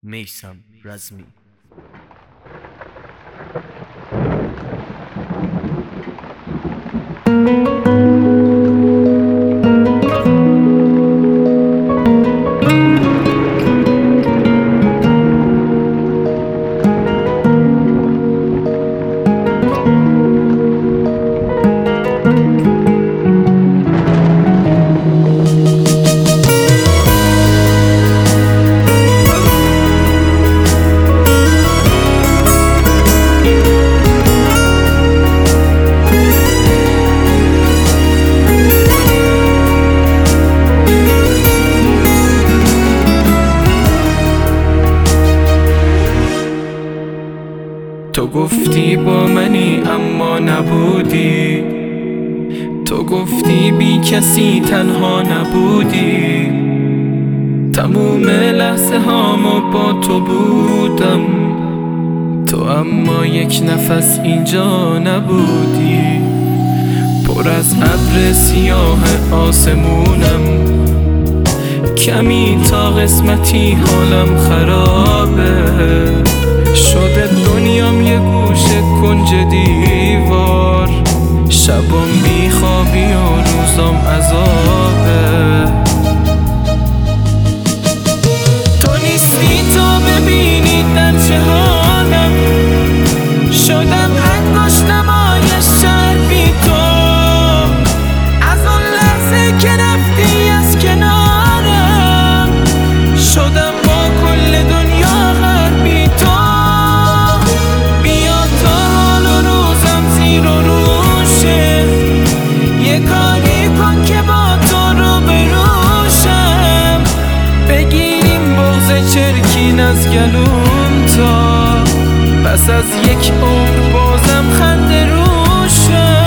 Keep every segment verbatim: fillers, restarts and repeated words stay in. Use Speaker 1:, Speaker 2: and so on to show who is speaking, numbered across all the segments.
Speaker 1: میثم رزمی.
Speaker 2: تو گفتی با منی اما نبودی، تو گفتی بی کسی تنها نبودی. تموم لحظه هامو با تو بودم، تو اما یک نفس اینجا نبودی. پر از ابر سیاه آسمونم، کمی تا قسمتی حالم خرابه. شده دنیام یه گوشه کنج دیوار، شبام بیخوابی و روزام عذابه. تو نیستی تا ببینی در چه حالم، شدم انگشت مایش شهر بی تو. از اون لحظه که رفتی از کنارم، شدم با کل دنیا غر بی تو. چرکین از گلوم تا پس از یک عمر بازم خنده روشم.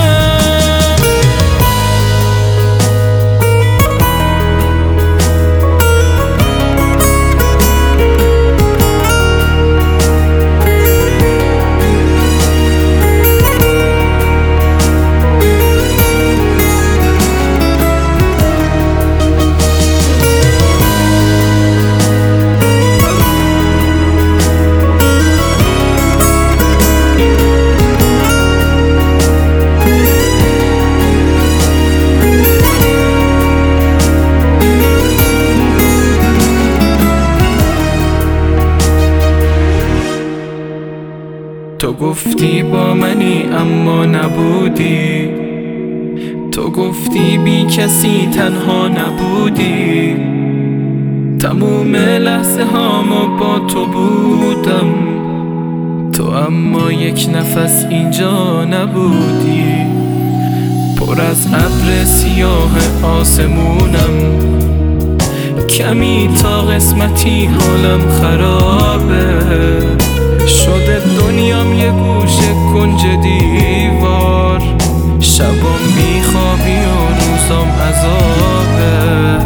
Speaker 2: تو گفتی با منی اما نبودی، تو گفتی بی کسی تنها نبودی. تموم لحظه هامو با تو بودم، تو اما یک نفس اینجا نبودی. پر از ابر سیاه آسمونم، کمی تا قسمتی حالم خرابه. شده دنیام یه گوشه کنج دیوار، شبام بیخوابی و روزام عذابه.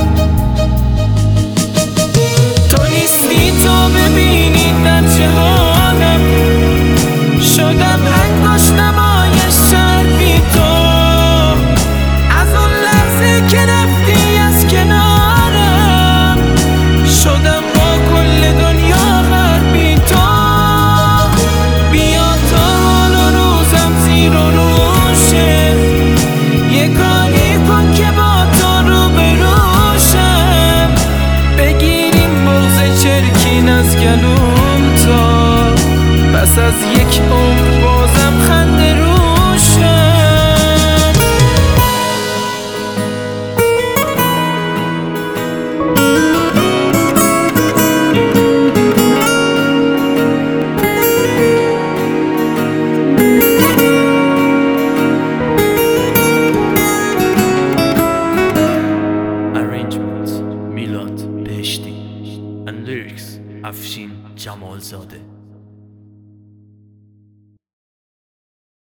Speaker 2: تو نیستی تا ببینی در چه حالم، شدم انگشت نمایش شهر بی تو. از اون لحظه که رفتی از کنارم، شدم با کل دنیا غر بی تو. از گلوم تا پس از یک عمر بازم خنده روشم.
Speaker 1: Arrangement میلاد بهشتی and lyrics افشین جمالزاده.